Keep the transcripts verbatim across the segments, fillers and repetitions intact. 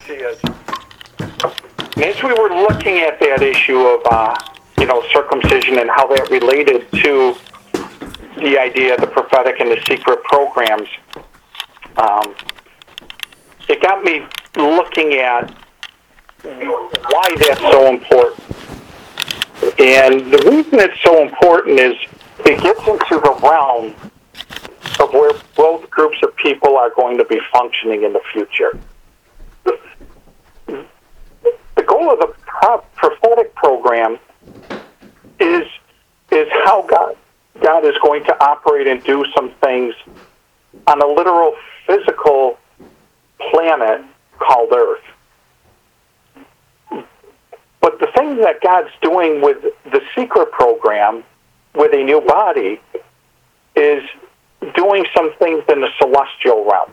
prophecy is. And as we were looking at that issue of, uh, you know, circumcision and how that related to the idea of the prophetic and the secret programs, um, it got me looking at why that's so important. And the reason it's so important is it gets into the realm of where both groups of people are going to be functioning in the future. The goal of the prophetic program is is how God God is going to operate and do some things on a literal physical planet called Earth. But the thing that God's doing with the secret program, with a new body, is doing some things in the celestial realm.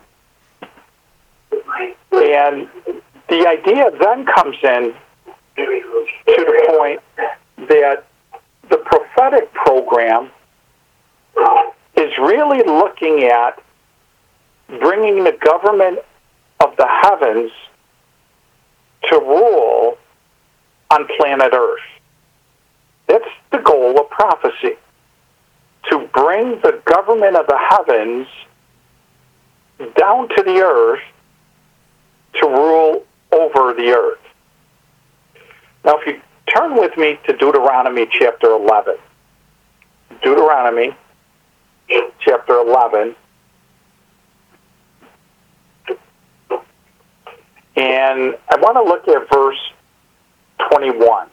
And the idea then comes in to the point that the prophetic program is really looking at bringing the government of the heavens to rule on planet Earth. That's the goal of prophecy, to bring the government of the heavens down to the earth to rule over the earth. Now, if you turn with me to Deuteronomy chapter eleven. Deuteronomy chapter eleven. And I want to look at verse twenty-one.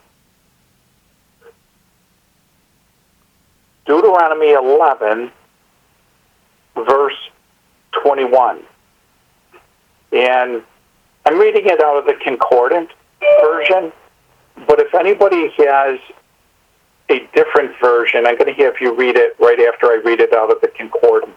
Deuteronomy eleven, verse twenty-one. And I'm reading it out of the Concordant version, but if anybody has a different version, I'm going to have you read it right after I read it out of the Concordant.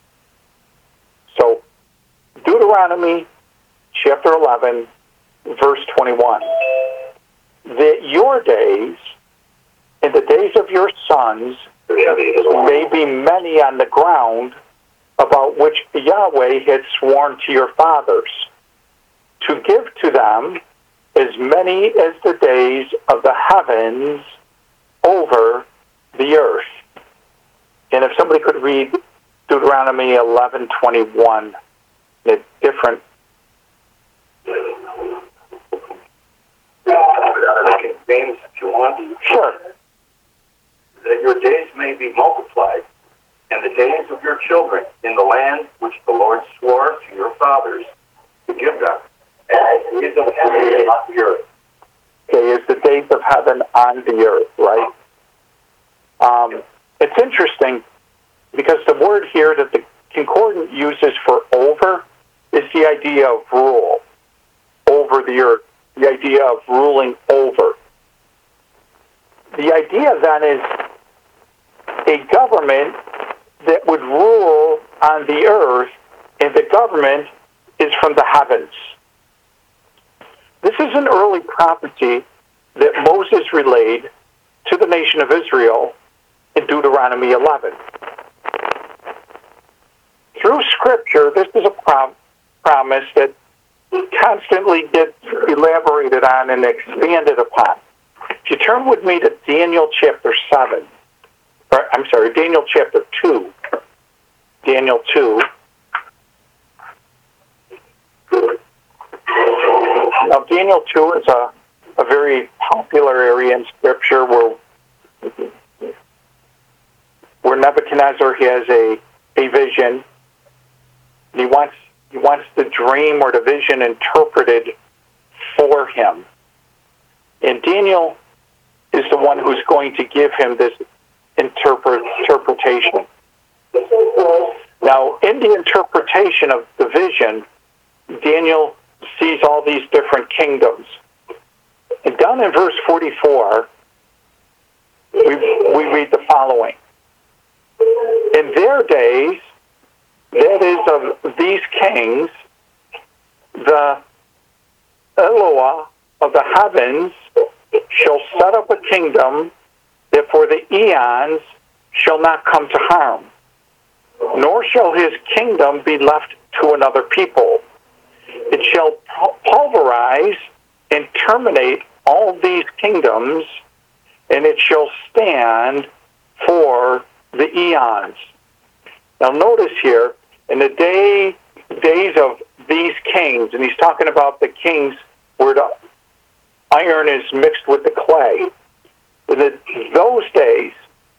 So, Deuteronomy chapter eleven, verse twenty-one. That your days and the days of your sons may be many on the ground about which Yahweh had sworn to your fathers, to give to them as many as the days of the heavens over the earth. And if somebody could read Deuteronomy eleven twenty-one, a different. Names if you want. Sure. That your days may be multiplied, and the days of your children in the land which the Lord swore to your fathers to give them, and give them heaven on the earth. Okay, is the days of heaven on the earth, right? Um, it's interesting because the word here that the Concordant uses for over is the idea of rule over the earth, the idea of ruling over. The idea then is a government that would rule on the earth, and the government is from the heavens. This is an early prophecy that Moses relayed to the nation of Israel in Deuteronomy eleven. Through Scripture, this is a prom- promise that constantly gets elaborated on and expanded upon. If you turn with me to Daniel chapter seven, or, I'm sorry, Daniel chapter two, Daniel two. Now, Daniel two is a, a very popular area in Scripture where where Nebuchadnezzar has a, a vision. He wants he wants the dream or the vision interpreted for him. And Daniel is the one who's going to give him this interpret, interpretation. Now, in the interpretation of the vision, Daniel sees all these different kingdoms. And down in verse forty-four, we, we read the following. In their days, that is of these kings, the Eloah of the heavens shall set up a kingdom that for the eons shall not come to harm, nor shall his kingdom be left to another people. It shall pulverize and terminate all these kingdoms, and it shall stand for the eons. Now notice here, in the day days of these kings, and he's talking about the kings where the iron is mixed with the clay. In the, those days,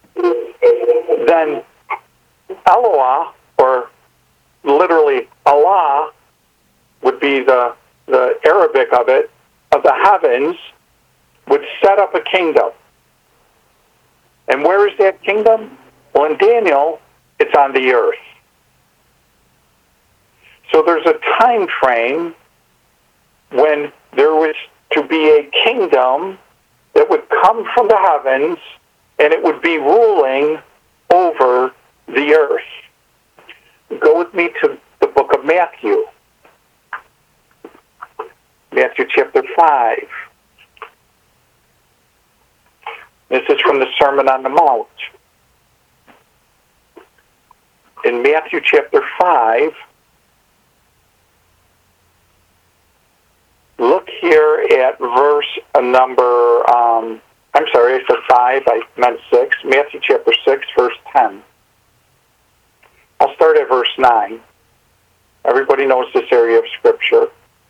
then Eloah, or literally Allah, would be the, the Arabic of it, of the heavens, would set up a kingdom. And where is that kingdom? Well, in Daniel, it's on the earth. So there's a time frame when there was to be a kingdom that would come from the heavens, and it would be ruling over the earth. Go with me to the book of Matthew. Matthew chapter five. This is from the Sermon on the Mount. In Matthew chapter five, look here at verse number, um, I'm sorry, I said five, I meant six. Matthew chapter six, verse ten. I'll start at verse nine. Everybody knows this area of Scripture.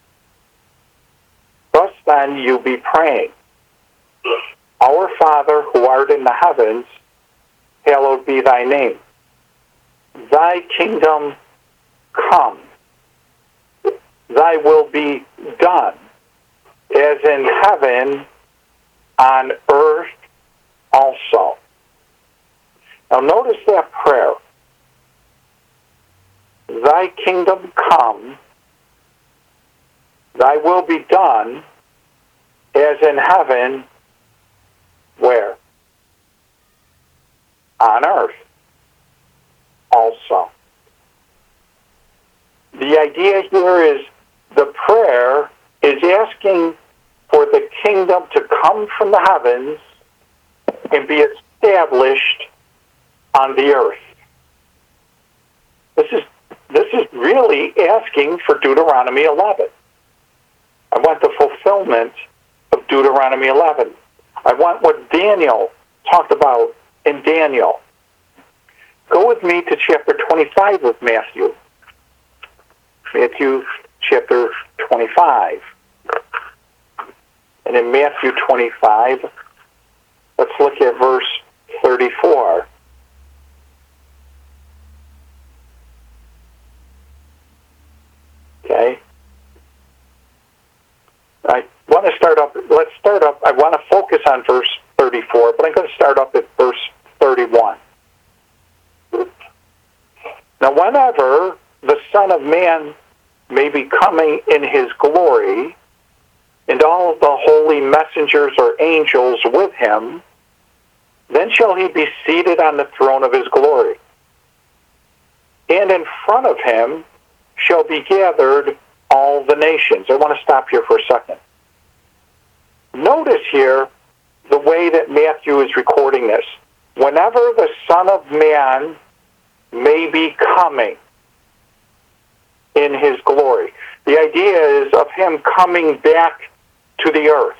Thus then you be praying, Our Father who art in the heavens, hallowed be thy name. Thy kingdom come. Thy will be done, as in heaven, on earth also. Now notice that prayer. Thy kingdom come, thy will be done, as in heaven, where? On earth also. The idea here is the prayer is asking for the kingdom to come from the heavens and be established on the earth. This is this is really asking for Deuteronomy eleven. I want the fulfillment of Deuteronomy eleven. I want what Daniel talked about in Daniel. Go with me to chapter twenty-five of Matthew. Matthew chapter twenty-five. And in Matthew twenty-five, let's look at verse thirty-four. Okay. I want to start up, let's start up, I want to focus on verse thirty-four, but I'm going to start up at verse thirty-one. Now, whenever the Son of Man may be coming in his glory, and all the holy messengers or angels with him, then shall he be seated on the throne of his glory. And in front of him shall be gathered all the nations. I want to stop here for a second. Notice here the way that Matthew is recording this. Whenever the Son of Man may be coming in his glory. The idea is of him coming back to the earth.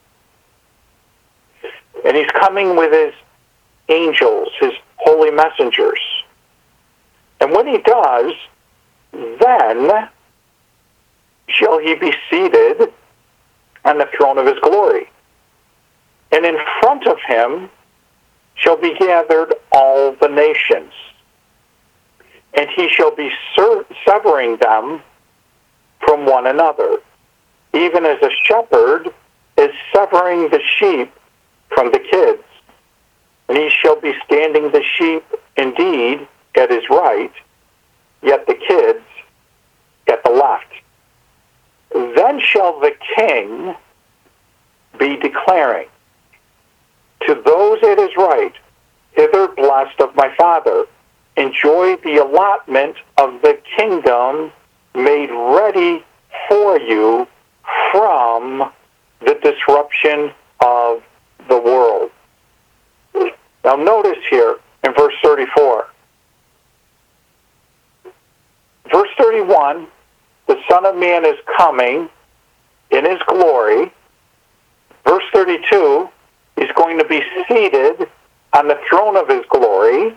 And he's coming with his angels, his holy messengers. And when he does, then shall he be seated on the throne of his glory. And in front of him shall be gathered all the nations. And he shall be severing them from one another, even as a shepherd is severing the sheep from the kids. And he shall be standing the sheep indeed at his right, yet the kids at the left. Then shall the king be declaring to those at his right, hither blessed of my Father, enjoy the allotment of the kingdom made ready for you from the disruption of the world. Now notice here in verse thirty-four. Verse thirty-one, the Son Son of Man is coming in his glory. Verse thirty-two, he's going to be seated on the throne of his glory.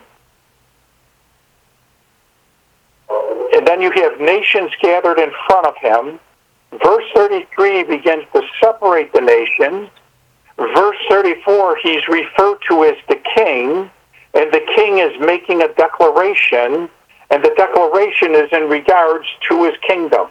And then you have nations gathered in front of him. Verse thirty-three begins to separate the nations. Verse thirty-four, he's referred to as the king, and the king is making a declaration, and the declaration is in regards to his kingdom.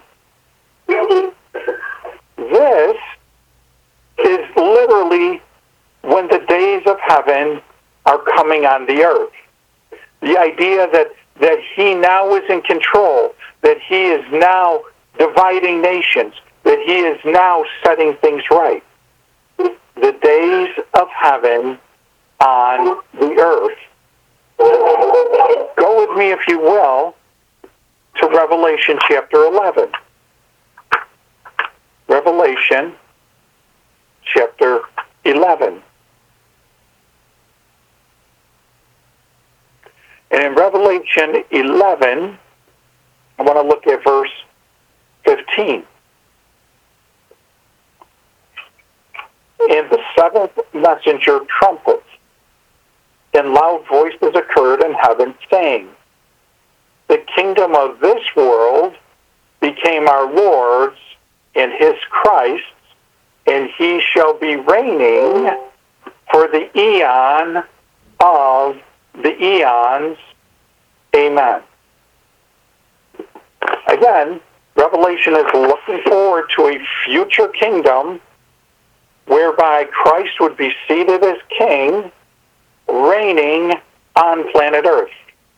This is literally when the days of heaven are coming on the earth. The idea that, that he now is in control, that he is now dividing nations, that he is now setting things right. The days of heaven on the earth. Go with me, if you will, to Revelation chapter eleven. Revelation chapter eleven. And in Revelation eleven, I want to look at verse fifteen. And the seventh messenger trumpets, and loud voices occurred in heaven, saying, the kingdom of this world became our Lord's and his Christ's, and he shall be reigning for the eon of the eons. Amen. Again, Revelation is looking forward to a future kingdom whereby Christ would be seated as king, reigning on planet Earth.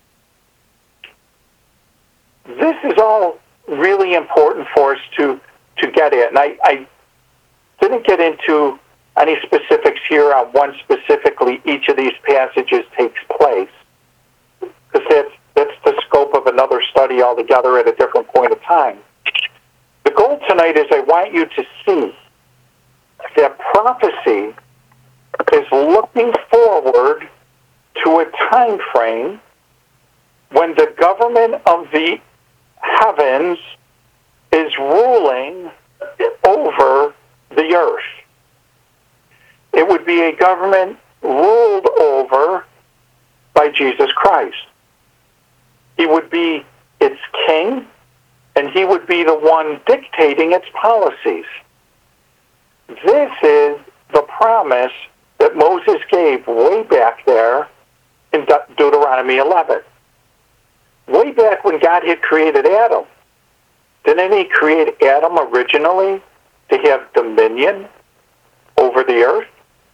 This is all really important for us to, to get at. And I, I didn't get into any specifics here on when specifically each of these passages takes place, because that's, that's the scope of another study altogether at a different point of time. The goal tonight is I want you to see that prophecy is looking forward to a time frame when the government of the heavens is ruling over the earth. It would be a government ruled over by Jesus Christ. He would be its king, and he would be the one dictating its policies. This is the promise that Moses gave way back there in De- Deuteronomy eleven. Way back when God had created Adam. Didn't he create Adam originally to have dominion over the earth?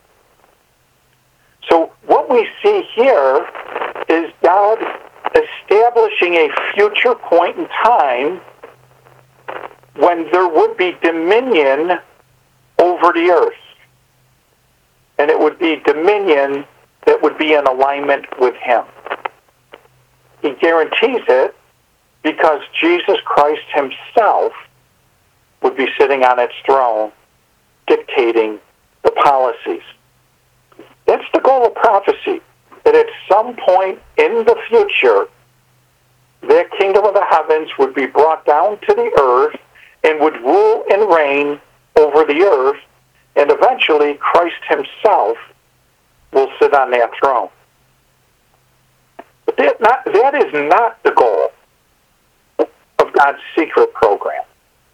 So what we see here is God establishing a future point in time when there would be dominion over the earth. And it would be dominion that would be in alignment with him. He guarantees it because Jesus Christ himself would be sitting on its throne dictating the policies. That's the goal of prophecy, that at some point in the future, the kingdom of the heavens would be brought down to the earth and would rule and reign over the earth, and eventually Christ himself will sit on that throne. But that, not, that is not the goal of God's secret program.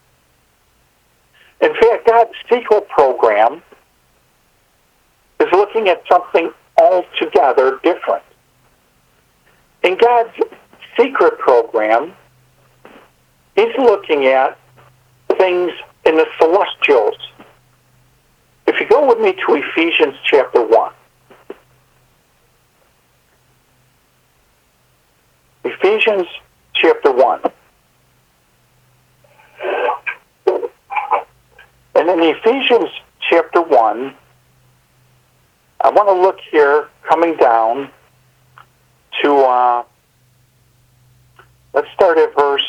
In fact, God's secret program is looking at something altogether different. In God's secret program, he's looking at things in the celestials. If you go with me to Ephesians chapter one. Ephesians chapter one. And in Ephesians chapter one, I want to look here, coming down to, uh, let's start at verse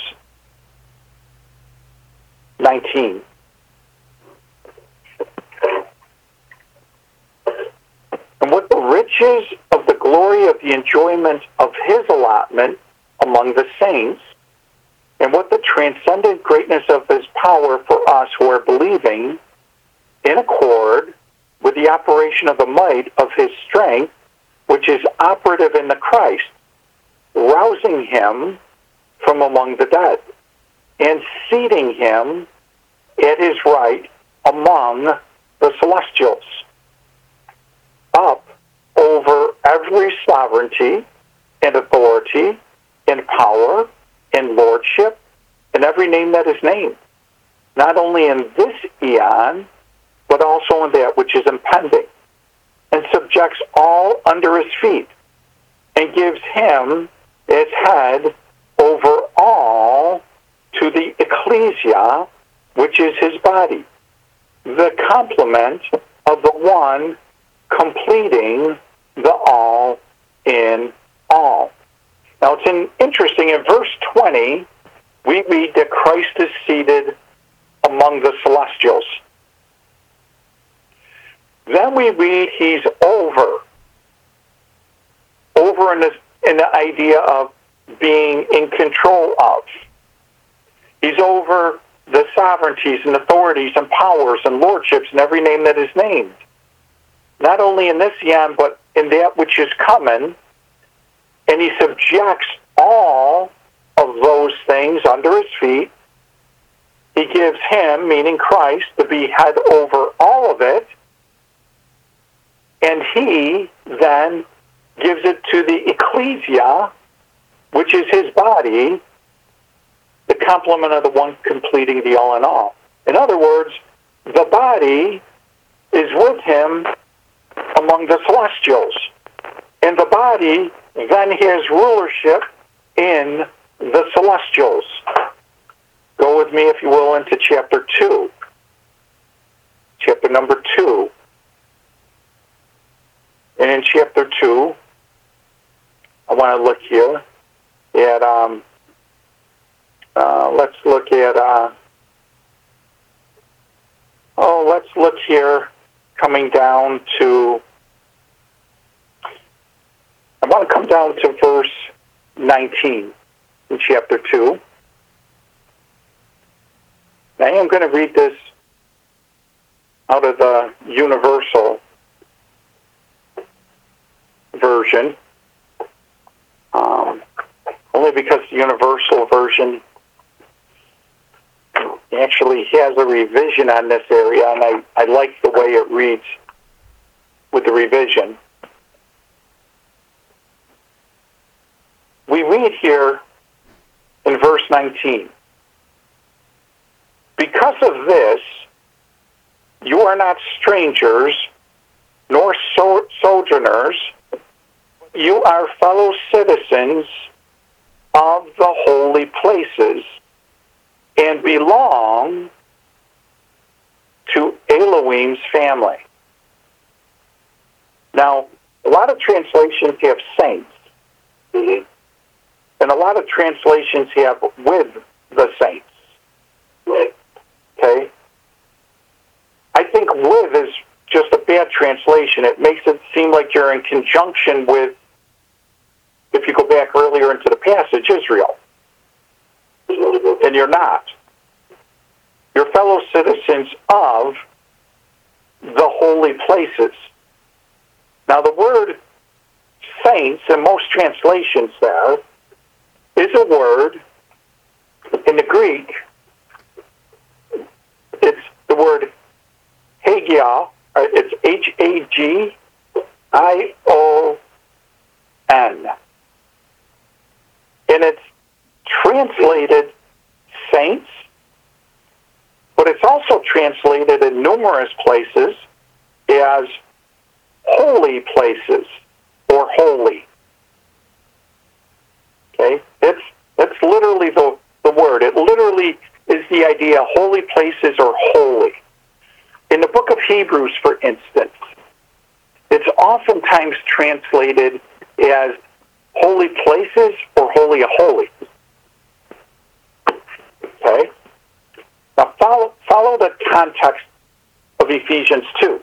nineteen. And what the riches of the glory of the enjoyment of his allotment among the saints, and what the transcendent greatness of his power for us who are believing, in accord with the operation of the might of his strength, which is operative in the Christ, rousing him from among the dead, and seating him at his right among the celestials, up over every sovereignty and authority and power and lordship and every name that is named, not only in this eon, but also in that which is impending, and subjects all under his feet, and gives him as head over all to the ecclesia, which is his body, the complement of the one completing the all in all. Now it's an interesting, in verse twenty, we read that Christ is seated among the celestials. Then we read he's over. Over in, this, in the idea of being in control of. He's over the sovereignties and authorities and powers and lordships and every name that is named. Not only in this eon, but in that which is coming. And he subjects all of those things under his feet. He gives him, meaning Christ, to be head over all of it. And he then gives it to the ecclesia, which is his body, the complement of the one completing the all in all. In other words, the body is with him among the celestials. And the body then has rulership in the celestials. Go with me, if you will, into chapter two. Chapter number two. And in chapter two, I want to look here at, um, uh, let's look at, uh, oh, let's look here, coming down to, I want to come down to verse nineteen in chapter two. Now, I am going to read this out of the Universal Version, um, only because the Universal Version actually has a revision on this area, and I, I like the way it reads with the revision. We read here in verse nineteen, because of this, you are not strangers nor so- sojourners, you are fellow citizens of the holy places and belong to Elohim's family. Now, a lot of translations have saints, and a lot of translations have with the saints. Okay? I think with is just a bad translation. It makes it seem like you're in conjunction with, if you go back earlier into the passage, Israel. And you're not. You're fellow citizens of the holy places. Now the word saints, in most translations there, is a word, in the Greek, it's the word hagia, it's H A G I O N. And it's translated saints, but it's also translated in numerous places as holy places or holy. Okay? It's, it's literally the, the word. It literally is the idea holy places or holy. In the book of Hebrews, for instance, it's oftentimes translated as holy places or holy of holies. Okay? Now follow, follow the context of Ephesians two.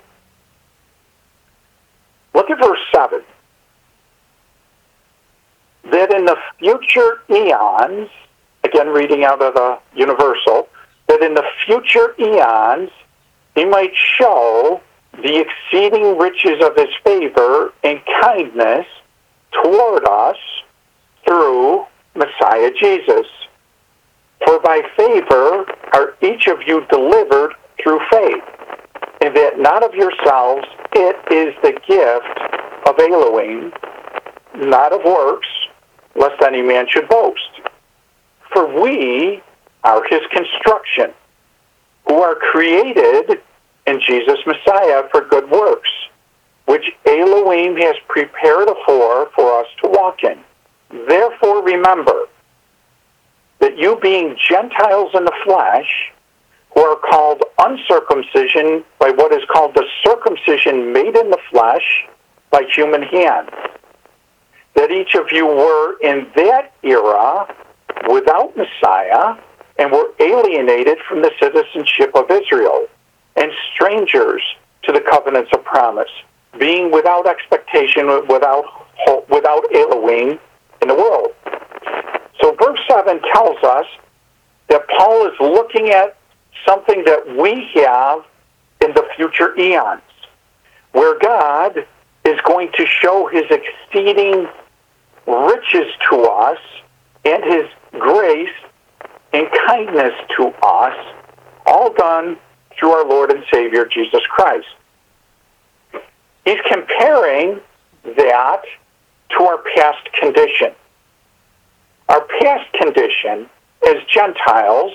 Look at verse seven. That in the future eons, again reading out of the Universal, that in the future eons he might show the exceeding riches of his favor and kindness toward us through Messiah Jesus. For by favor are each of you delivered through faith, and that not of yourselves, it is the gift of Elohim, not of works, lest any man should boast. For we are his construction, who are created in Jesus Messiah for good works, which Elohim has prepared afore for us to walk in. Therefore remember that you being Gentiles in the flesh, who are called uncircumcision by what is called the circumcision made in the flesh by human hands, that each of you were in that era without Messiah and were alienated from the citizenship of Israel and strangers to the covenants of promise, being without expectation, without hope, without Elohim in the world. So verse seven tells us that Paul is looking at something that we have in the future eons, where God is going to show his exceeding riches to us and his grace and kindness to us, all done through our Lord and Savior, Jesus Christ. He's comparing that to our past condition. Our past condition as Gentiles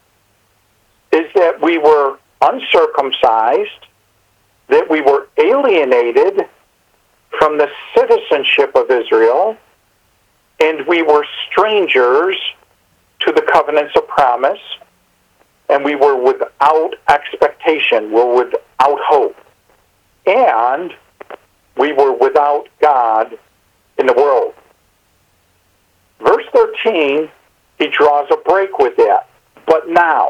is that we were uncircumcised, that we were alienated from the citizenship of Israel, and we were strangers to the covenants of promise, and we were without expectation, we were without hope, and we were without God in the world. Verse thirteen, he draws a break with that. But now,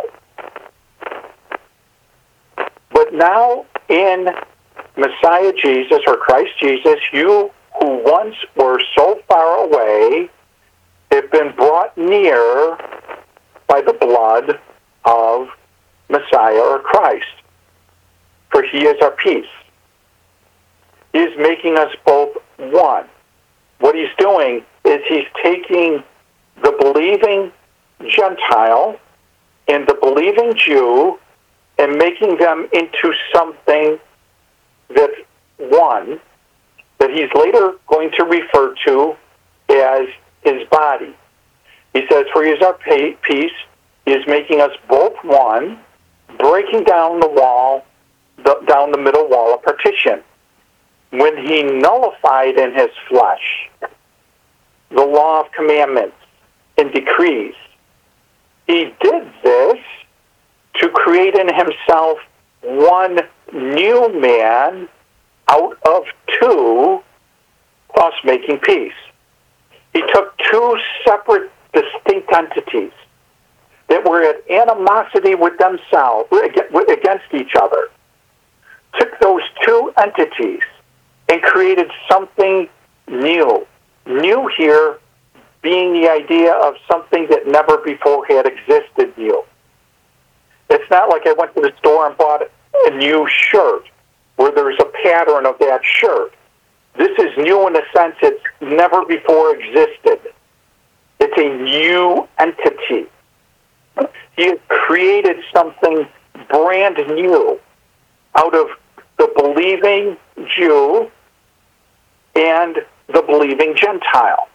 but now in Messiah Jesus, or Christ Jesus, you who once were so far away have been brought near by the blood of Messiah or Christ. For he is our peace. He is making us both one. What he's doing is he's taking the believing Gentile and the believing Jew and making them into something that's one, that he's later going to refer to as his body. He says, for he is our peace. He is making us both one, breaking down the wall, the, down the middle wall of partition. When he nullified in his flesh the law of commandments and decrees, he did this to create in himself one new man out of two, thus making peace. He took two separate, distinct entities that were at animosity with themselves, against each other, took those two entities and created something new. New here being the idea of something that never before had existed new. It's not like I went to the store and bought a new shirt where there's a pattern of that shirt. This is new in the sense it's never before existed. It's a new entity. He has created something brand new out of the believing Jew and the believing Gentile,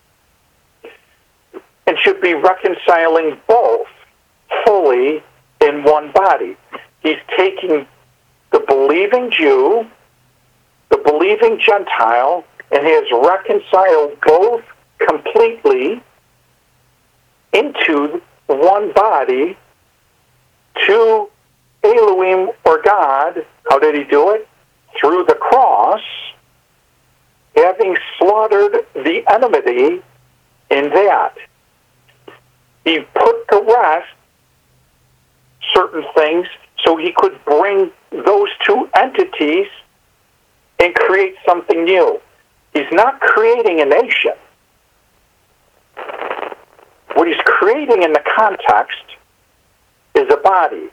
and should be reconciling both fully in one body. He's taking the believing Jew, the believing Gentile, and has reconciled both completely into one body to Elohim or God. How did he do it? Through the cross, having slaughtered the enmity in that. He put to rest certain things so he could bring those two entities and create something new. He's not creating a nation. What he's creating creating in the context is a body.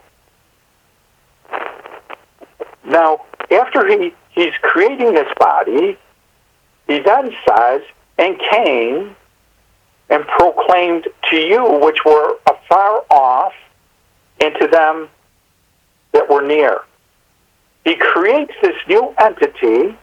Now, after he, he's creating this body, he then says, and came and proclaimed to you which were afar off, and to them that were near. He creates this new entity,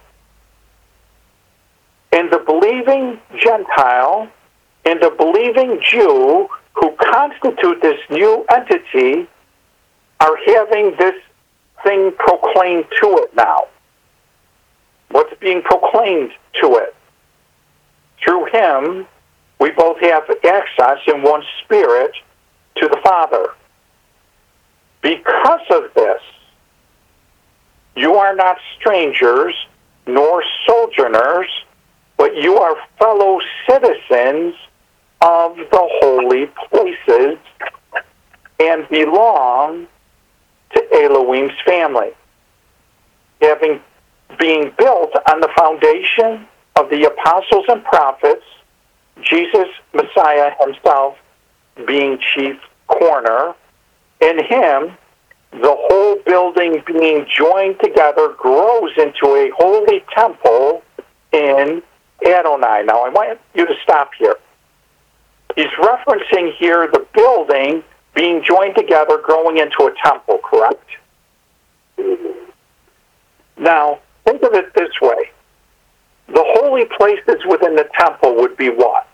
and the believing Gentile and the believing Jew who constitute this new entity are having this thing proclaimed to it now. What's being proclaimed to it? Through him, we both have access in one spirit to the Father. Because of this, you are not strangers nor sojourners, but you are fellow citizens of the holy places and belong to Elohim's family, having being built on the foundation of the apostles and prophets, Jesus, Messiah himself, being chief corner. In him, the whole building being joined together grows into a holy temple in Adonai. Now, I want you to stop here. He's referencing here the building being joined together, growing into a temple, correct? Now, think of it this way. The holy places within the temple would be what?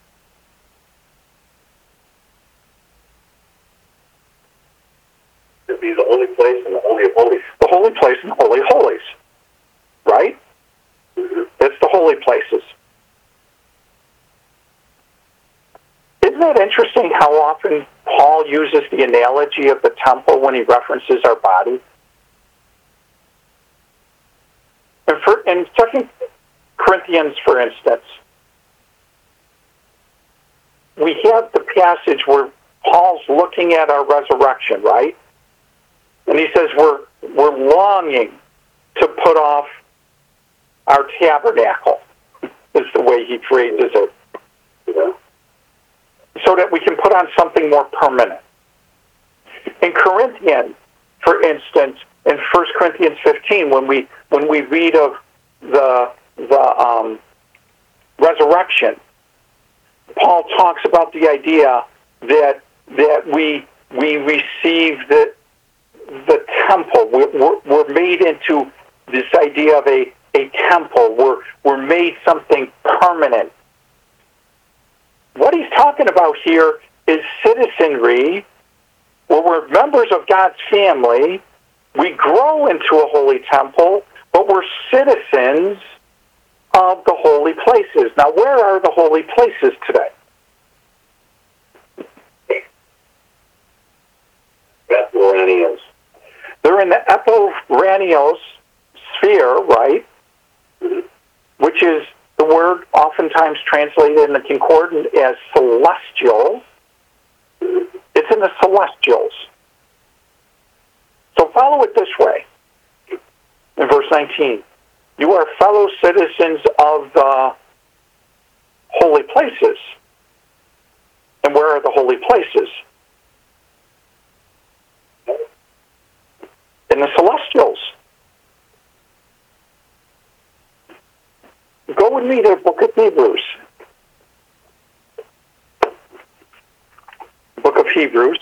To be the holy place and the holy of holies. The holy place and the holy of holies, right? Mm-hmm. It's the holy places. Isn't it interesting how often Paul uses the analogy of the temple when he references our body? And for, in Second Corinthians, for instance, we have the passage where Paul's looking at our resurrection, right? And he says we're we're longing to put off our tabernacle, is the way he phrases it, yeah. So that we can put on something more permanent. In Corinthians, for instance, in First Corinthians fifteen, when we when we read of the the um, resurrection, Paul talks about the idea that that we we receive the the temple. We're, we're, we're made into this idea of a, a temple. We're we're made something permanent. What he's talking about here is citizenry, where we're members of God's family. We grow into a holy temple, but we're citizens of the holy places. Now, where are the holy places today? Epuranios. They're in the Epuranios sphere, right? Mm-hmm. Which is the word oftentimes translated in the concordant as celestial. Mm-hmm. It's in the celestials. So follow it this way. In verse nineteen, you are fellow citizens of the holy places. And where are the holy places? In the celestials. Go and read the book of Hebrews. Book of Hebrews.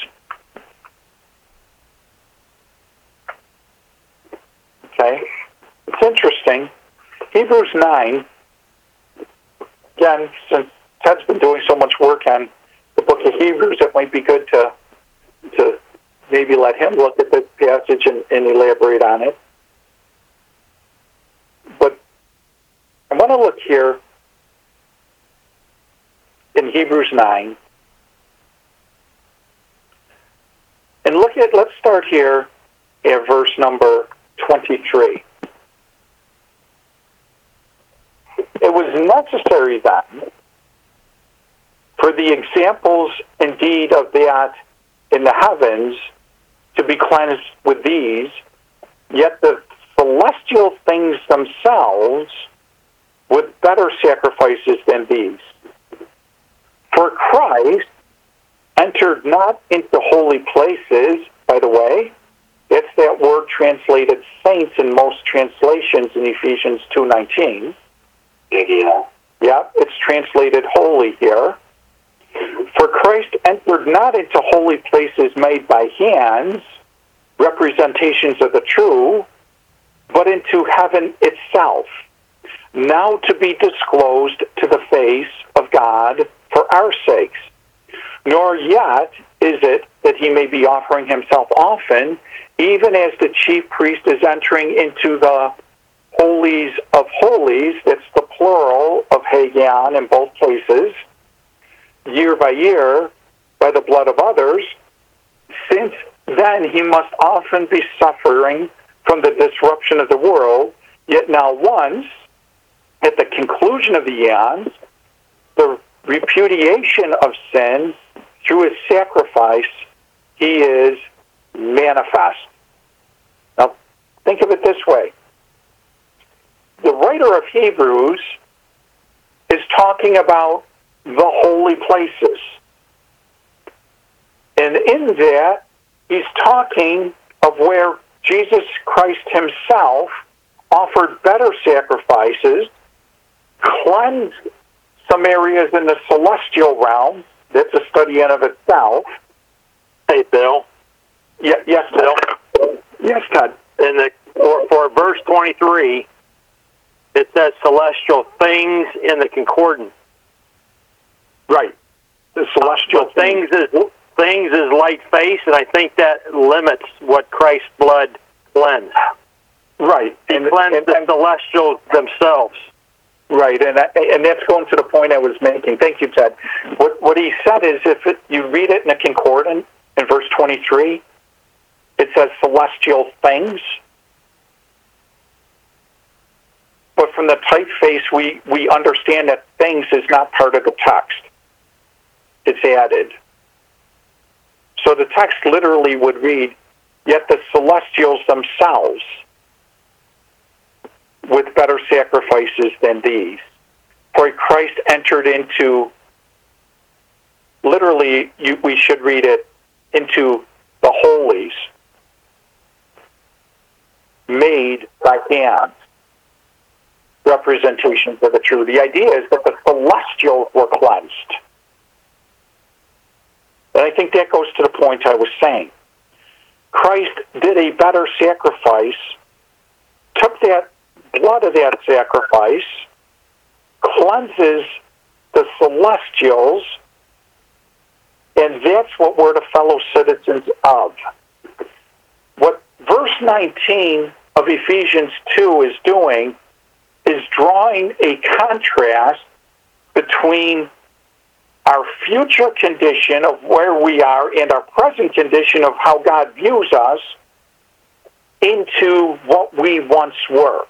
Okay. It's interesting. Hebrews nine, again, since Ted's been doing so much work on the book of Hebrews, it might be good to to maybe let him look at this passage and, and elaborate on it. But I want to look here in Hebrews nine and look at, let's start here at verse number twenty-three. It was necessary then for the examples indeed of that in the heavens to be cleansed with these, yet the celestial things themselves with better sacrifices than these. For Christ entered not into holy places, by the way. That's that word translated saints in most translations in Ephesians two nineteen. Yeah. Yeah, it's translated holy here. For Christ entered not into holy places made by hands, representations of the true, but into heaven itself, now to be disclosed to the face of God for our sakes. Nor yet is it that he may be offering himself often, even as the chief priest is entering into the holies of holies, that's the plural of Hagion in both cases, year by year, by the blood of others, since then he must often be suffering from the disruption of the world, yet now once, at the conclusion of the eons, the repudiation of sins through his sacrifice, he is manifest. Now, think of it this way. The writer of Hebrews is talking about the holy places. And in that, he's talking of where Jesus Christ himself offered better sacrifices, cleansed some areas in the celestial realm. That's a study in of itself. Hey, Bill. Yeah, yes, Bill. Yes, Todd. In the for, for verse twenty-three, it says celestial things in the concordance. Right. The celestial so things is things is light face, and I think that limits what Christ's blood cleansed. Right. He and, cleansed and, the and, celestials themselves. Right, and I, and that's going to the point I was making. Thank you, Ted. What what he said is, if it, you read it in a concordance in verse twenty-three, it says celestial things. But from the typeface, we, we understand that things is not part of the text. It's added. So the text literally would read, yet the celestials themselves, with better sacrifices than these. For Christ entered into, literally, you, we should read it, into the holies, made by hands, representations of the true. The idea is that the celestials were cleansed. And I think that goes to the point I was saying. Christ did a better sacrifice, took that blood of that sacrifice, cleanses the celestials, and that's what we're the fellow citizens of. What verse nineteen of Ephesians two is doing is drawing a contrast between our future condition of where we are and our present condition of how God views us into what we once were.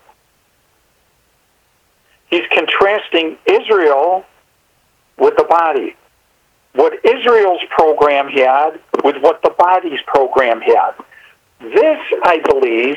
He's contrasting Israel with the body. What Israel's program had with what the body's program had. This, I believe,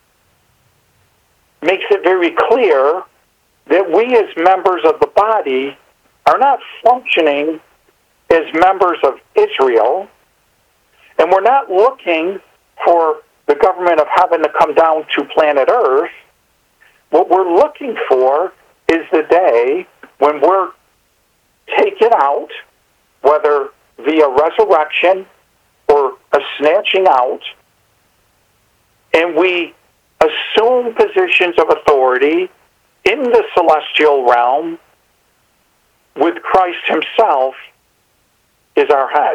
makes it very clear that we as members of the body are not functioning as members of Israel, and we're not looking for the government of heaven to come down to planet Earth. What we're looking for is the day when we're taken out, whether via resurrection or a snatching out, and we assume positions of authority in the celestial realm with Christ himself is our head.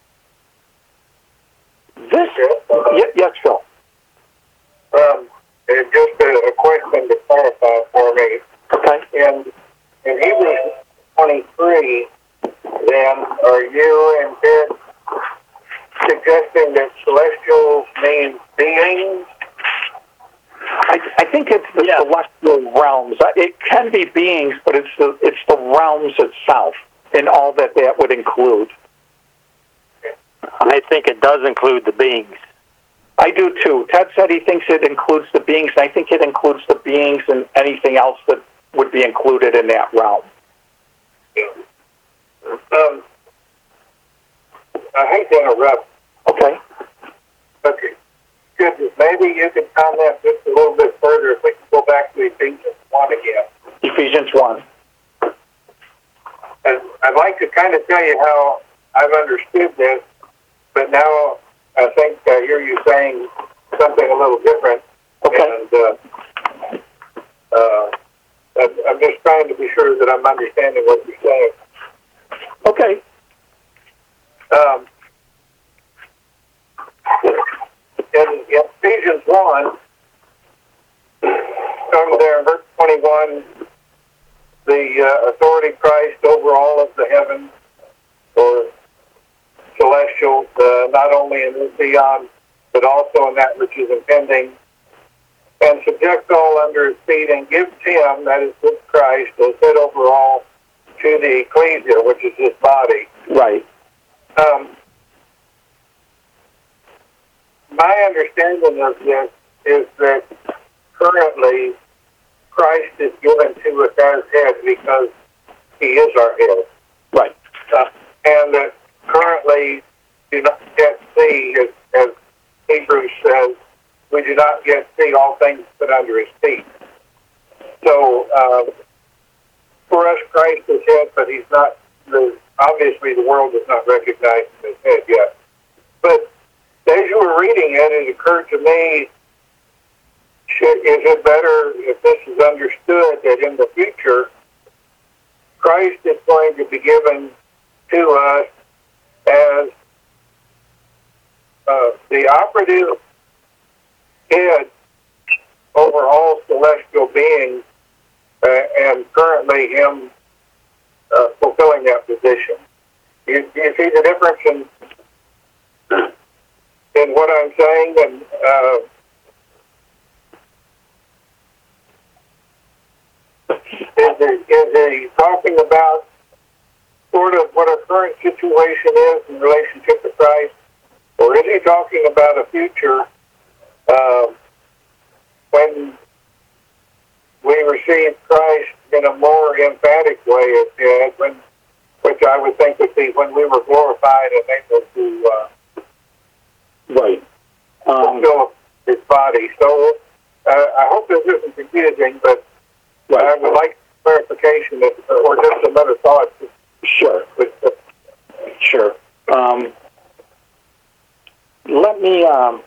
This, y- yes, Phil. Um, and just a, a question to clarify for me. Okay. In, in Hebrews twenty-three, then, are you and Ben suggesting that celestial means beings? I, I think it's the Yeah. celestial realms. It can be beings, but it's the it's the realms itself and all that that would include. I think it does include the beings. I do too. Ted said he thinks it includes the beings, and I think it includes the beings and anything else that would be included in that realm. Um, I hate to interrupt. Okay. Okay. Good. Maybe you could comment just a little bit further if we can go back to Ephesians one again. Ephesians one. And I'd like to kind of tell you how I've understood this, but now I think I hear you saying something a little different. Okay. And uh, uh, I'm I'm just trying to be sure that I'm understanding what you're saying. Okay. Um, in, in Ephesians one, over there in verse twenty-one, the uh, authority Christ over all of the heavens, or celestial, uh, not only in this eon, but also in that which is impending, and subjects all under his feet, and gives him, that is with Christ, as head over all, to the ecclesia, which is his body. Right. Um, my understanding of this is that currently Christ is given to us as head because he is our head. Right. Uh, and that currently do not yet see, as, as Hebrews says, we do not yet see all things put under his feet. So, uh, for us, Christ is head, but he's not, the, obviously the world does not recognize him as head yet. But as you were reading it, it occurred to me, should, is it better if this is understood that in the future, Christ is going to be given to us as uh, the operative head over all celestial beings, uh, and currently him uh, fulfilling that position. You, you see the difference in in what I'm saying? And uh, is, it, is he talking about sort of what our current situation is in relationship to Christ, or is he talking about a future uh, when we receive Christ in a more emphatic way as head, when, which I would think would be when we were glorified and able to uh, Right. Um, fulfill his body. So uh, I hope this isn't confusing, but right. I would like clarification if, or just another thought. Sure. With, uh, Sure. Um, let me, um,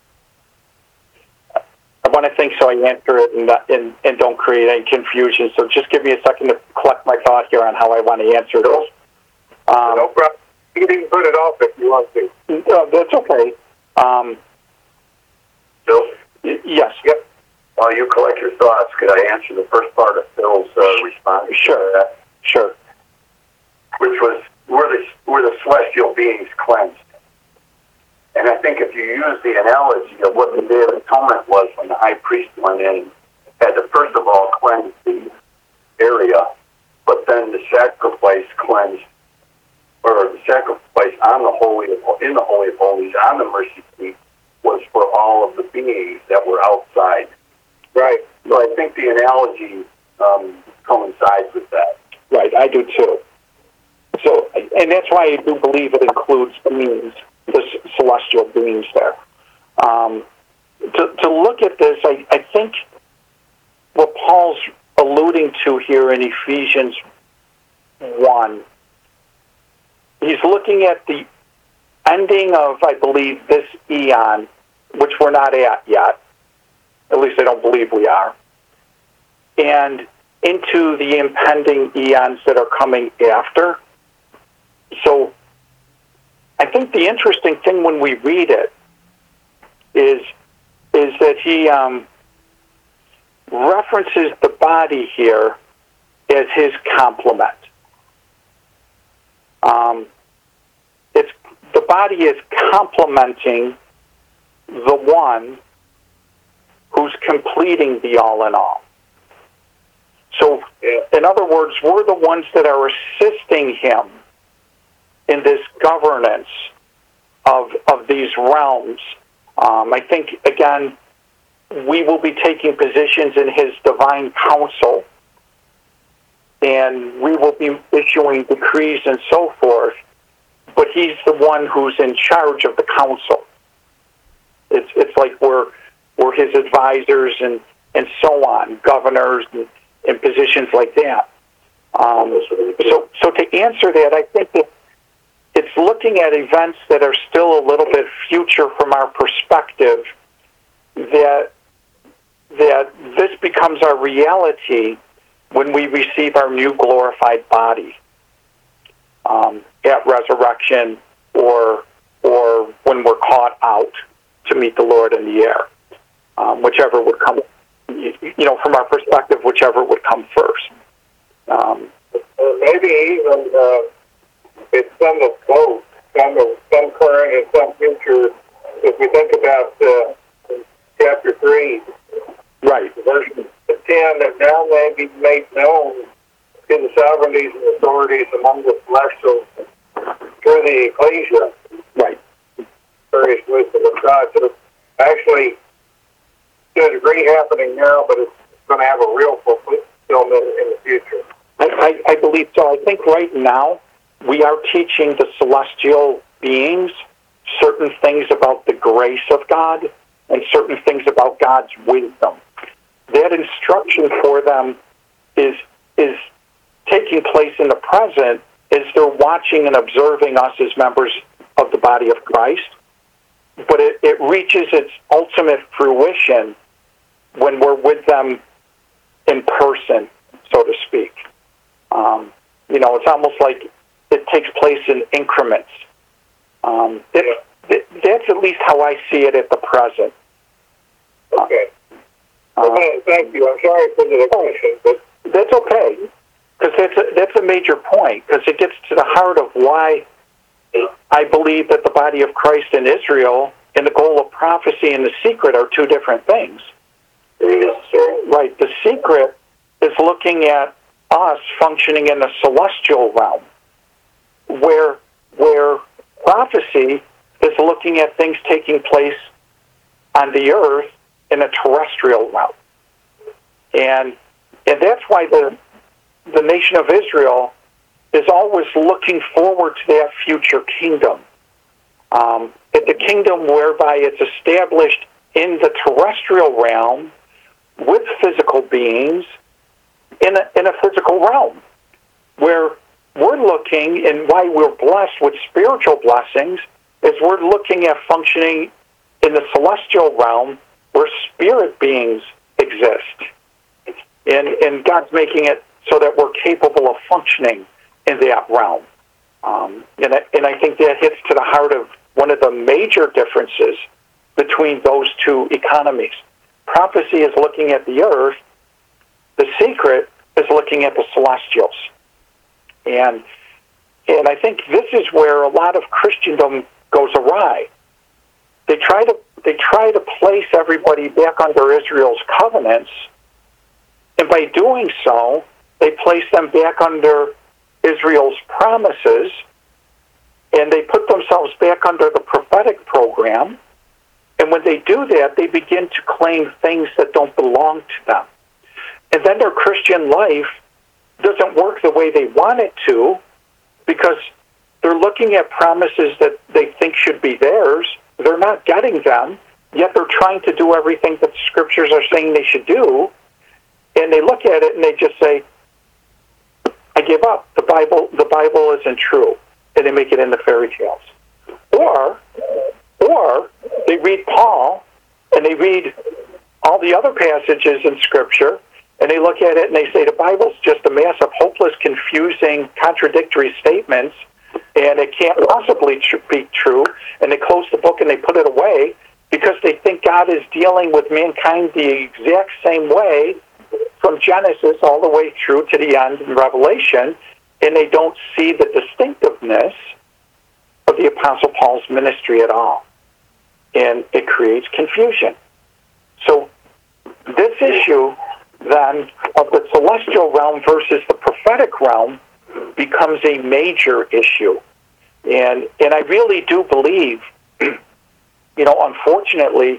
I want to think so I answer it and, and, and don't create any confusion. So just give me a second to collect my thought here on how I want to answer this. Um, no problem. You can even put it off if you want to. No, that's okay. Um, Bill? y- yes. Yep. While you collect your thoughts, could I answer the first part of Phil's uh, response? Sure. To that? Sure. Which was, were the, were the celestial beings cleansed? And I think if you use the analogy of what the Day of Atonement was when the high priest went in, had to first of all cleanse the area, but then the sacrifice cleansed, or the sacrifice on the holy, in the Holy of Holies, on the mercy seat, was for all of the beings that were outside. Right. So I think the analogy um, coincides with that. Right, I do too. So, and that's why I do believe it includes beings, the c- celestial beings there. Um, to, to look at this, I, I think what Paul's alluding to here in Ephesians one, he's looking at the ending of, I believe, this eon, which we're not at yet. At least I don't believe we are. And into the impending eons that are coming after. So I think the interesting thing when we read it is is that he um, references the body here as his complement. Um, it's the body is complementing the one who's completing the all in all. So, in other words, we're the ones that are assisting him in this governance of of these realms. Um, I think, again, we will be taking positions in his divine council, and we will be issuing decrees and so forth. But but he's the one who's in charge of the council. It's it's like we're we're his advisors and, and so on, governors and, and positions like that. Um, so so to answer that, I think that it's looking at events that are still a little bit future from our perspective, that that this becomes our reality when we receive our new glorified body um, at resurrection, or or when we're caught out to meet the Lord in the air, um, whichever would come. You know, from our perspective, whichever would come first. Um, maybe even uh, it's some of both, some of some current and some future. If we think about uh, chapter three, right, verse ten, that now may be made known to the sovereignties and authorities among the celestials through the ecclesia, right, various wisdom of God. So it's actually, to a degree, happening now, but it's going to have a real fulfillment in the future. I, I, I believe so. I think right now we are teaching the celestial beings certain things about the grace of God and certain things about God's wisdom. That instruction for them is is taking place in the present as they're watching and observing us as members of the body of Christ. But it, it reaches its ultimate fruition when we're with them in person, so to speak. Um, you know, it's almost like it takes place in increments. Um, it, it, that's at least how I see it at the present. Okay. Uh, well, thank you. I'm sorry for the question, but that's okay, because that's a, that's a major point, because it gets to the heart of why I believe that the body of Christ in Israel and the goal of prophecy and the secret are two different things. Right. The secret is looking at us functioning in the celestial realm, where where prophecy is looking at things taking place on the earth in a terrestrial realm. And and that's why the the nation of Israel is always looking forward to that future kingdom. Um, it's a kingdom whereby it's established in the terrestrial realm with physical beings in a, in a physical realm, where we're looking, and why we're blessed with spiritual blessings is we're looking at functioning in the celestial realm where spirit beings exist. And, and God's making it so that we're capable of functioning in that realm. Um, and, I, and I think that hits to the heart of one of the major differences between those two economies. Prophecy is looking at the earth. The secret is looking at the celestials. And and I think this is where a lot of Christendom goes awry. They try to they try to place everybody back under Israel's covenants, and by doing so, they place them back under Israel's promises, and they put themselves back under the prophetic program. And when they do that, they begin to claim things that don't belong to them. And then their Christian life doesn't work the way they want it to, because they're looking at promises that they think should be theirs. They're not getting them, yet they're trying to do everything that the scriptures are saying they should do. And they look at it and they just say, I give up. The Bible, the Bible isn't true. And they make it into fairy tales. Or, or they read Paul and they read all the other passages in Scripture, and they look at it and they say the Bible's just a mass of hopeless, confusing, contradictory statements, and it can't possibly tr- be true. And they close the book and they put it away because they think God is dealing with mankind the exact same way from Genesis all the way through to the end in Revelation, and they don't see the distinctiveness of the Apostle Paul's ministry at all. And it creates confusion. So this issue, then, of the celestial realm versus the prophetic realm becomes a major issue. And and I really do believe, you know, unfortunately,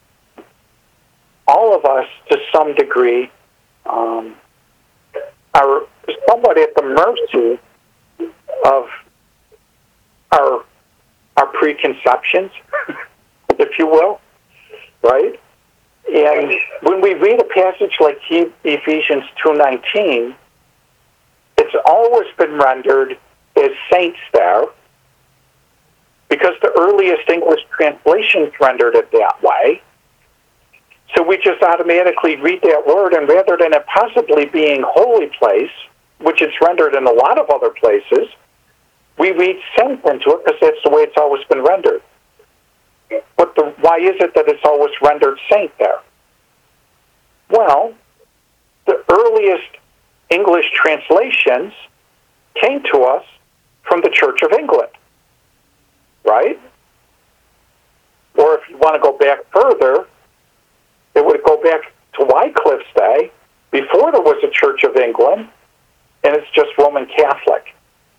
all of us, to some degree, um, are somewhat at the mercy of our our preconceptions, if you will, right? And when we read a passage like he, Ephesians two nineteen, it's always been rendered as saints there, because the earliest English translations rendered it that way. So we just automatically read that word, and rather than it possibly being holy place, which it's rendered in a lot of other places, we read saint into it because that's the way it's always been rendered. But the, why is it that it's always rendered saint there? Well, the earliest English translations came to us from the Church of England, right? Or if you want to go back further, it would go back to Wycliffe's day, before there was a Church of England, and it's just Roman Catholic.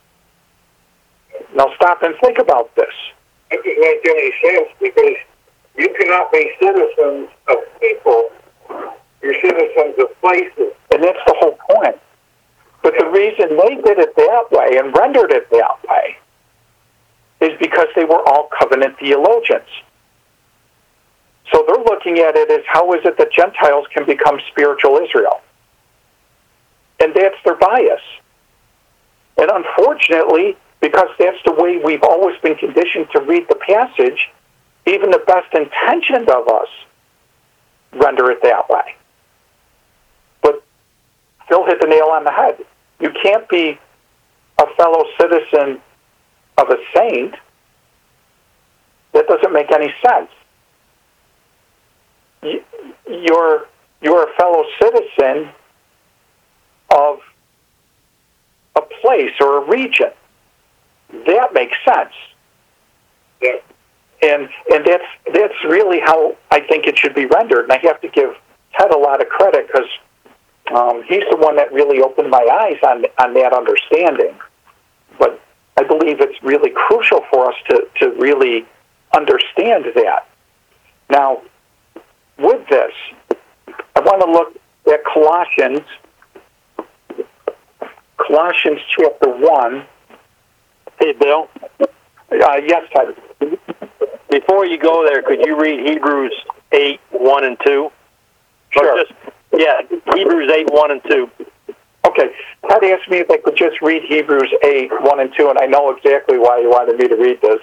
Now stop and think about this. That doesn't make any sense, because you cannot be citizens of people. You're citizens of places. And that's the whole point. But the reason they did it that way and rendered it that way is because they were all covenant theologians. So they're looking at it as, how is it that Gentiles can become spiritual Israel? And that's their bias. And unfortunately, because that's the way we've always been conditioned to read the passage, even the best intentioned of us render it that way. But Phil hit the nail on the head. You can't be a fellow citizen of a saint. That doesn't make any sense. You're, you're a fellow citizen of a place or a region. That makes sense. Yeah. And and that's that's really how I think it should be rendered. And I have to give Ted a lot of credit, because um, he's the one that really opened my eyes on on that understanding. But I believe it's really crucial for us to, to really understand that. Now, with this, I want to look at Colossians, Colossians chapter one. Hey, Bill. Uh, yes, Ted. Before you go there, could you read Hebrews eight, one and two? Sure. Or just, yeah, Hebrews eight, one and two. Okay. Ted asked me if I could just read Hebrews eight, one and two, and I know exactly why he wanted me to read this.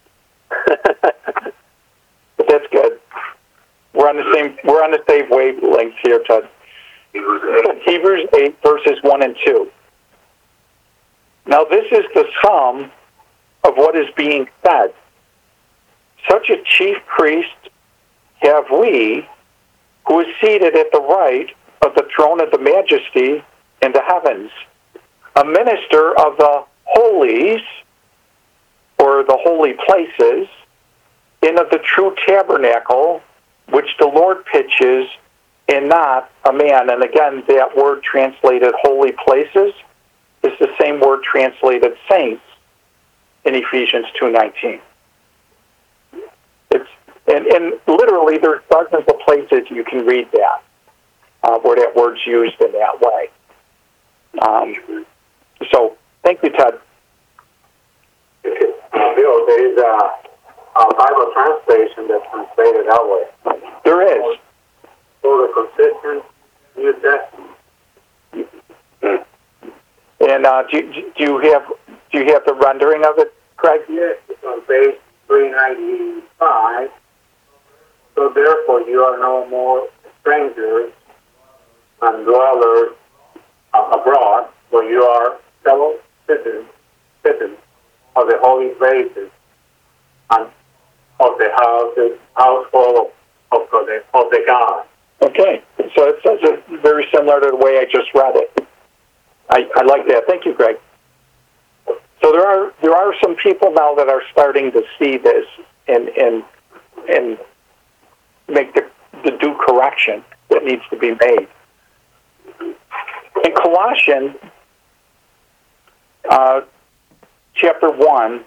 But that's good. We're on the same we're on the same wavelength here, Ted. Hebrews eight, verses one and two. Now this is the sum of what is being said. Such a chief priest have we, who is seated at the right of the throne of the majesty in the heavens, a minister of the holies, or the holy places, and of the true tabernacle, which the Lord pitches, and not a man. And again, that word translated holy places is the same word translated saints in Ephesians two nineteen. It's and, and literally there's dozens of places you can read that, uh, where that word's used in that way. Um, so, thank you, Ted. Uh, Bill, there is a, a Bible translation that's translated that way. There is. For the consistent New Testament. And uh, do, do you have do you have the rendering of it, Craig? Yes, it's on page three ninety-five. So therefore you are no more strangers and dwellers uh, abroad, but you are fellow citizens, citizens of the holy places and of the houses, household of, of, the, of the God. Okay, so it says it very similar to the way I just read it. I, I like that. Thank you, Greg. So there are there are some people now that are starting to see this and and and make the, the due correction that needs to be made. In Colossians, uh, chapter one,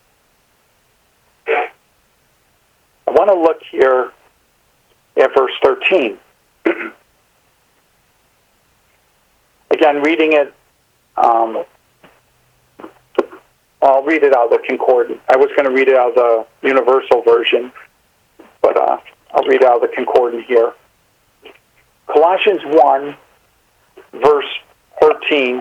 I want to look here at verse thirteen. Again, reading it um, I'll read it out of the Concordant. I was going to read it out of the Universal Version, but uh, I'll read it out of the Concordant here. Colossians one, verse thirteen,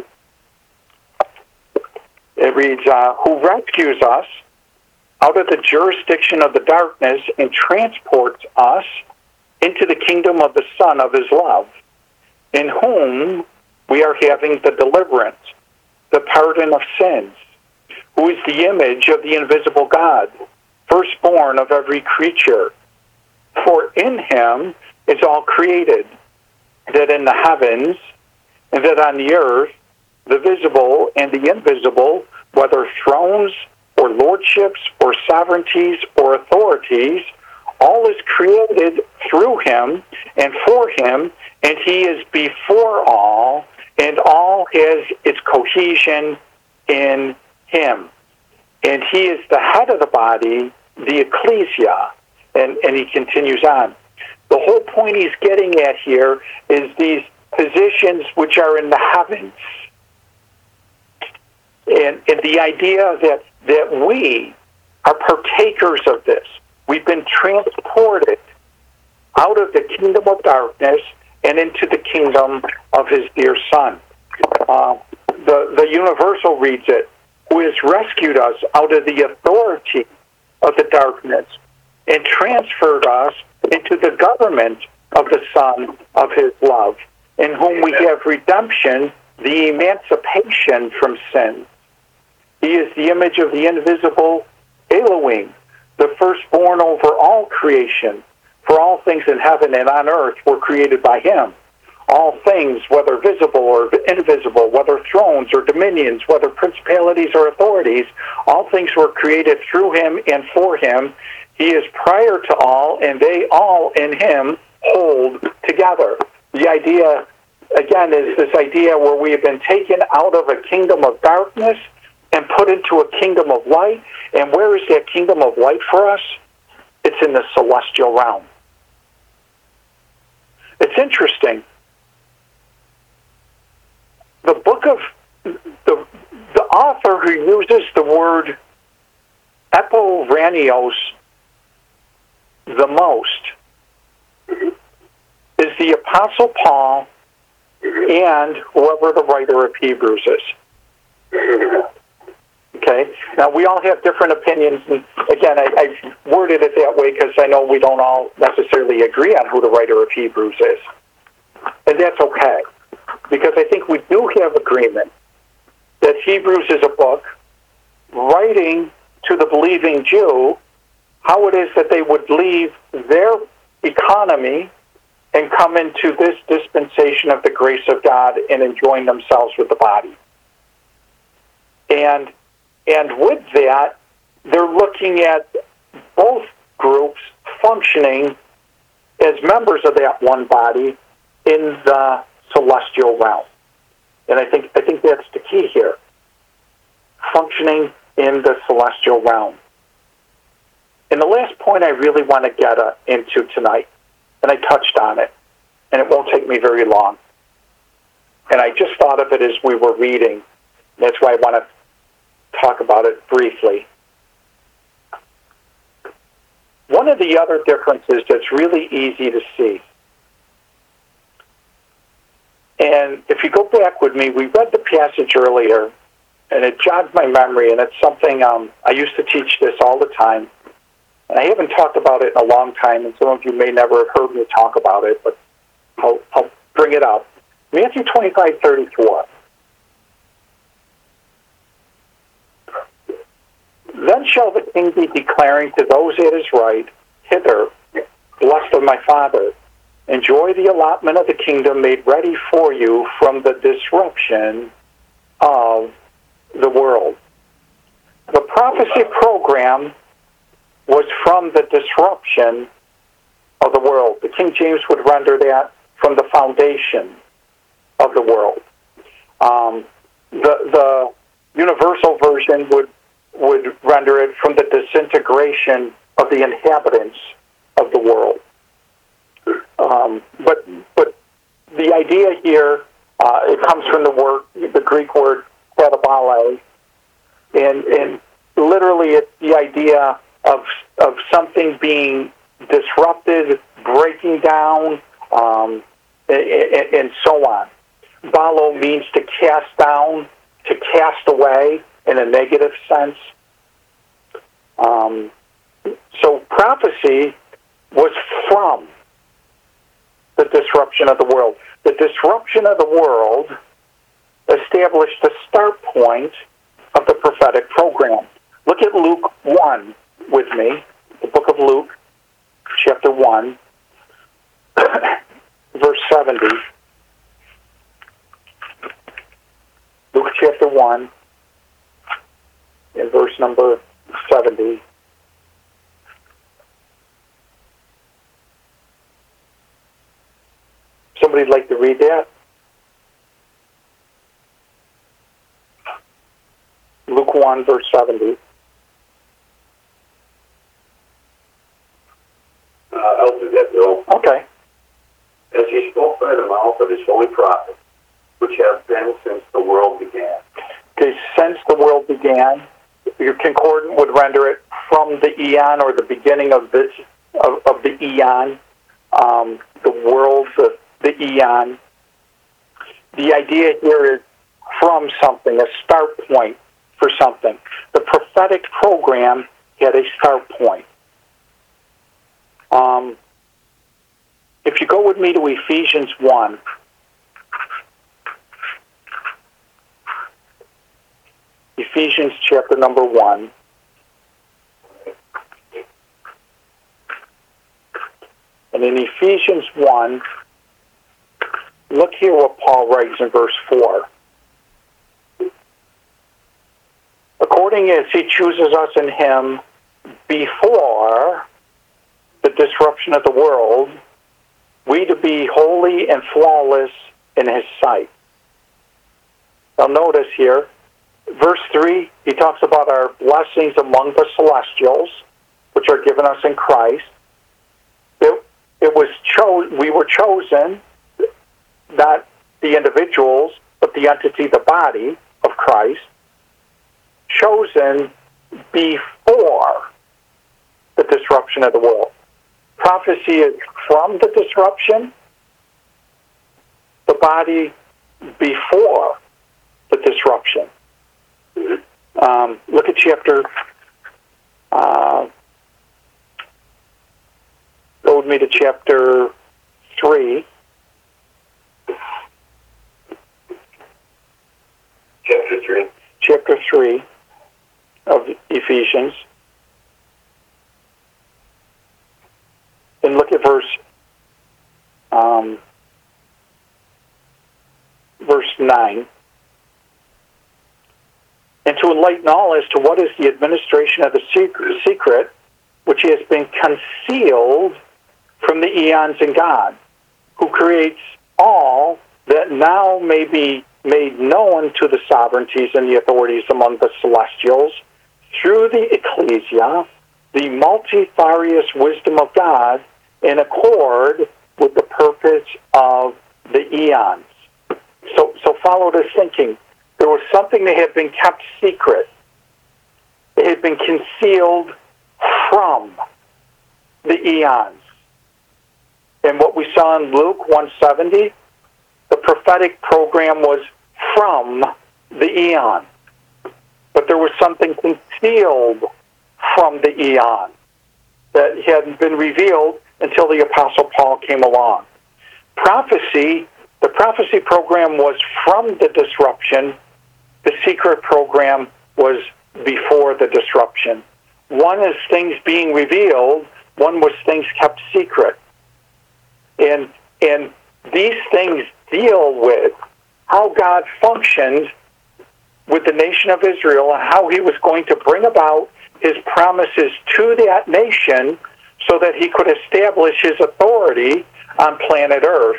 it reads, uh, who rescues us out of the jurisdiction of the darkness and transports us into the kingdom of the Son of his love, in whom we are having the deliverance, the pardon of sins, who is the image of the invisible God, firstborn of every creature. For in him is all created, that in the heavens and that on the earth, the visible and the invisible, whether thrones or lordships or sovereignties or authorities, all is created through him and for him, and he is before all, and all has its cohesion in him. And he is the head of the body, the ecclesia. And, and he continues on. The whole point he's getting at here is these positions which are in the heavens. And, and the idea that, that we are partakers of this. We've been transported out of the kingdom of darkness and into the kingdom of his dear Son. Uh, the, the Universal reads it, who has rescued us out of the authority of the darkness and transferred us into the government of the Son of his love, in whom we have redemption, the emancipation from sin. He is the image of the invisible Elohim, the firstborn over all creation. For all things in heaven and on earth were created by him. All things, whether visible or invisible, whether thrones or dominions, whether principalities or authorities, all things were created through him and for him. He is prior to all, and they all in him hold together. The idea, again, is this idea where we have been taken out of a kingdom of darkness and put into a kingdom of light. And where is that kingdom of light for us? It's in the celestial realm. It's interesting. The book of the the author who uses the word epiranios the most is the Apostle Paul and whoever the writer of Hebrews is. Okay? Now, we all have different opinions. And again, I, I worded it that way because I know we don't all necessarily agree on who the writer of Hebrews is. And that's okay. Because I think we do have agreement that Hebrews is a book writing to the believing Jew how it is that they would leave their economy and come into this dispensation of the grace of God and enjoying themselves with the body. And and with that, they're looking at both groups functioning as members of that one body in the celestial realm. And I think I think that's the key here. Functioning in the celestial realm. And the last point I really want to get uh, into tonight, and I touched on it, and it won't take me very long. And I just thought of it as we were reading. That's why I want to talk about it briefly. One of the other differences that's really easy to see, and if you go back with me, we read the passage earlier, and it jogged my memory, and it's something um, I used to teach this all the time. And I haven't talked about it in a long time, and some of you may never have heard me talk about it, but I'll, I'll bring it up. Matthew twenty-five thirty-four. Then shall the king be declaring to those at his right, hither, blessed of my Father, enjoy the allotment of the kingdom made ready for you from the disruption of the world. The prophecy program was from the disruption of the world. The King James would render that from the foundation of the world. Um, the the Universal Version would would render it from the disintegration of the inhabitants of the world. Um, but but the idea here, uh, it comes from the word, the Greek word katabale, And, and literally it's the idea of, of something being disrupted, breaking down, um, and, and so on. Balo means to cast down, to cast away in a negative sense. Um, so prophecy was from the disruption of the world. The disruption of the world established the start point of the prophetic program. Look at Luke one with me, the book of Luke, chapter one, verse seventy. Luke chapter one, in verse number seventy. Somebody'd like to read that? Luke one, verse seventy. Uh, I'll do that, Bill. Okay. As he spoke by the mouth of his holy prophets, which have been since the world began. Okay, since the world began, your concordant would render it from the eon, or the beginning of this of, of the eon, um, the world, the, the eon. The idea here is from something, a start point for something. The prophetic program had a start point. Um, if you go with me to Ephesians one, Ephesians chapter number one. And in Ephesians one, look here what Paul writes in verse four. According as he chooses us in him before the disruption of the world, we to be holy and flawless in his sight. Now notice here, verse three, he talks about our blessings among the celestials, which are given us in Christ. It, it was cho- we were chosen, not the individuals, but the entity, the body of Christ, chosen before the disruption of the world. Prophecy is from the disruption, the body before the disruption. Um, look at chapter, uh, go with me to chapter three. Chapter three. Chapter three of Ephesians. And look at verse, um, verse nine. And to enlighten all as to what is the administration of the secret, which has been concealed from the eons in God, who creates all that now may be made known to the sovereignties and the authorities among the celestials through the ecclesia, the multifarious wisdom of God, in accord with the purpose of the eons. So, so follow this thinking. There was something that had been kept secret. It had been concealed from the eons. And what we saw in Luke one seventy, the prophetic program was from the eon. But there was something concealed from the eon that hadn't been revealed until the Apostle Paul came along. Prophecy, the prophecy program was from the disruption. The secret program was before the disruption. One is things being revealed. One was things kept secret. And, and these things deal with how God functioned with the nation of Israel and how he was going to bring about his promises to that nation so that he could establish his authority on planet Earth.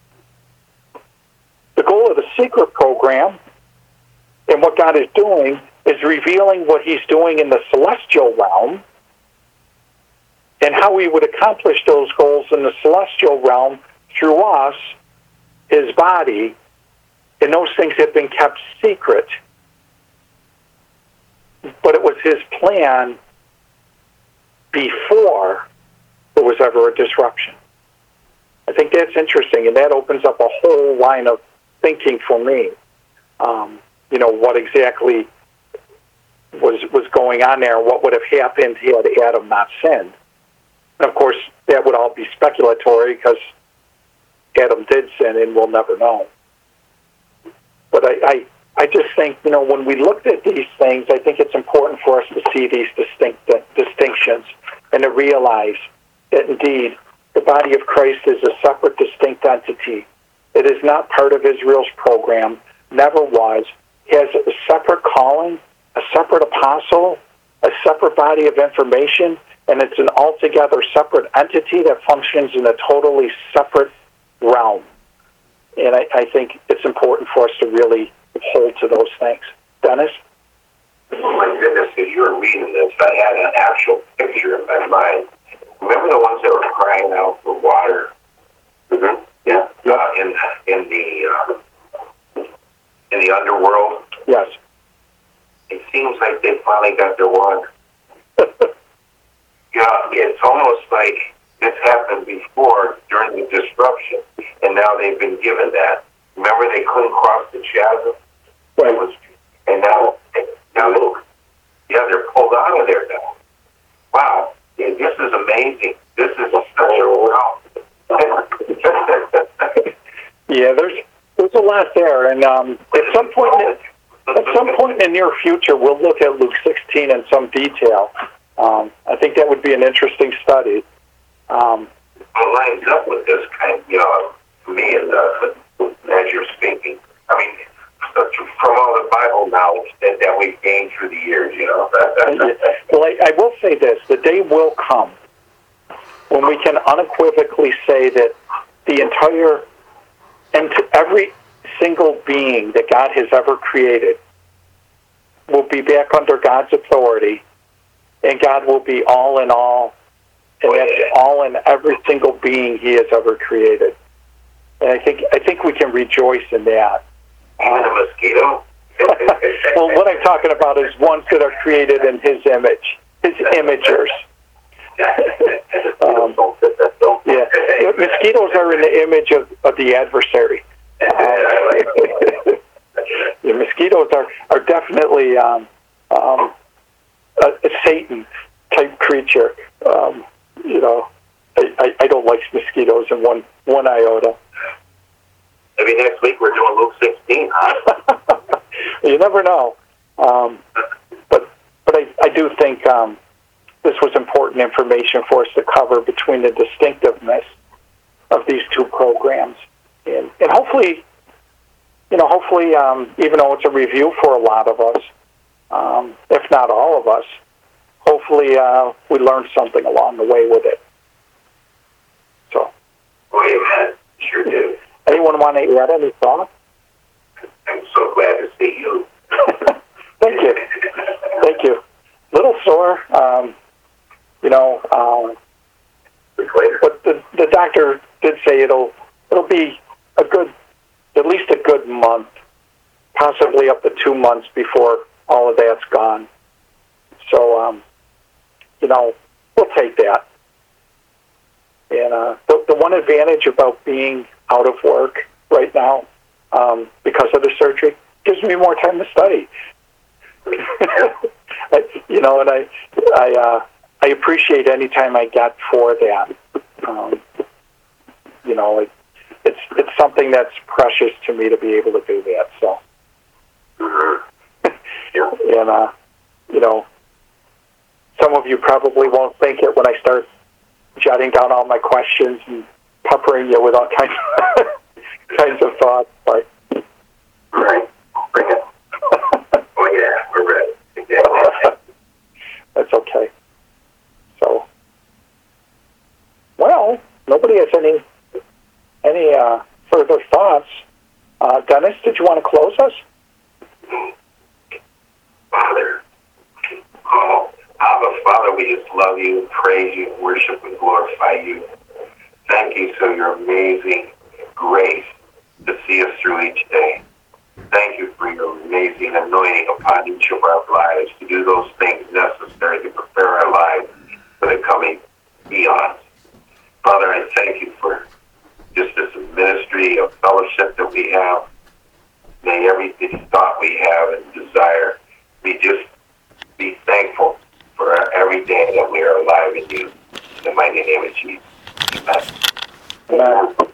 The goal of the secret program and what God is doing is revealing what he's doing in the celestial realm and how he would accomplish those goals in the celestial realm through us, his body, and those things have been kept secret. but it was his plan before there was ever a disruption. I think that's interesting, and that opens up a whole line of thinking for me. Um, you know, what exactly was was going on there, what would have happened had Adam not sinned. And of course, that would all be speculatory because Adam did sin and we'll never know. But I, I, I just think, you know, when we looked at these things, I think it's important for us to see these distinct distinctions and to realize that indeed the body of Christ is a separate, distinct entity. It is not part of Israel's program, never was, has a separate calling, a separate apostle, a separate body of information, and it's an altogether separate entity that functions in a totally separate realm. And I, I think it's important for us to really hold to those things. Dennis? Oh my goodness, as you were reading this, I had an actual picture in my mind. Remember the ones that were crying out for water? Mm-hmm. Yeah. Yep. Uh, in in the uh, in the underworld. Yes. It seems like they finally got their water. Yeah, it's almost like this happened before during the disruption, and now they've been given that. Remember, they couldn't cross the chasm. Right. It was, and now, now look, yeah, they're pulled out of there now. Wow, yeah, this is amazing. This is such a wow. Yeah, there's there's a lot there, and um, at some point, in, at some point in the near future, we'll look at Luke sixteen in some detail. Um, I think that would be an interesting study. Um, It lines up with this kind, you know, for me, and uh, as you're speaking. I mean, from all the Bible knowledge that, that we've gained through the years, you know. well, I, I will say this: the day will come when we can unequivocally say that the entire and every single being that God has ever created will be back under God's authority, and God will be all in all, and that's all in every single being He has ever created. And I think I think we can rejoice in that. Even a mosquito. Well, what I'm talking about is ones that are created in His image, His imagers. um, yeah, mosquitoes are in the image of, of the adversary. Uh, yeah, mosquitoes are are definitely um, um, a, a Satan type creature. Um, you know, I, I, I don't like mosquitoes in one one iota. Maybe next week we're doing Luke sixteen, huh? You never know. Um, but but I, I do think um, this was important information for us to cover between the distinctiveness of these two programs. And, and hopefully, you know, hopefully, um, even though it's a review for a lot of us, um, if not all of us, hopefully uh, we learned something along the way with it. So. Oh, yeah, sure do. Anyone want to add any thoughts? I'm so glad to see you. Thank you. Thank you. Little sore, um, you know, um, but the the doctor did say it'll it'll be a good, at least a good month, possibly up to two months before all of that's gone. So, um, you know, we'll take that. And uh, the the one advantage about being out of work right now, um, because of the surgery, gives me more time to study. I, you know, and I, I, uh, I appreciate any time I get for that. Um, you know, it, it's it's something that's precious to me to be able to do that. So, and uh, you know, some of you probably won't think it when I start jotting down all my questions and peppering you with all kinds of, kinds of thoughts, but right, bring it. Oh yeah, we're ready. That's okay. So, well, nobody has any any uh, further thoughts. Uh, Dennis, did you want to close us? Father, oh, Abba, Father, we just love you, praise you, worship and glorify you. Thank you for your amazing grace to see us through each day. Thank you for your amazing anointing upon each of our lives to do those community of fellowship that we have. May every thought we have and desire be just be thankful for every day that we are alive in you. In the mighty name of Jesus. Amen. Amen.